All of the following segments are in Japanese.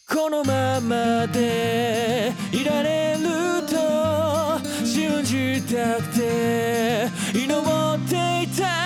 このままでいられると信じたくて祈っていた。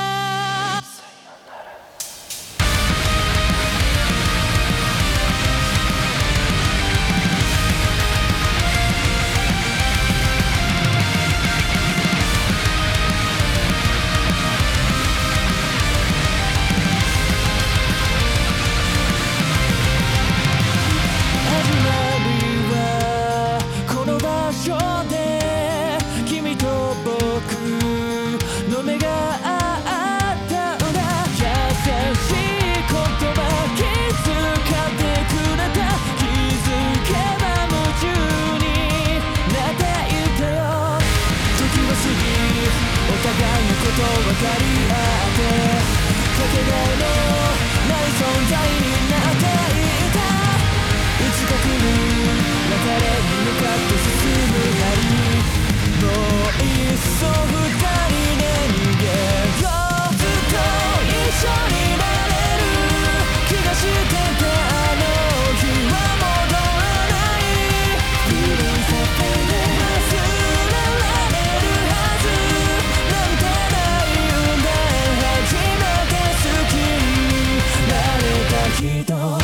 目があったんだ。優しい言葉気づかってくれた。気づけば夢中になっていたよ。時は過ぎお互いのこと分かり合ってかけがえのない存在になっていた。いつか来る別れに向かって進むなり、もういっそ二人で人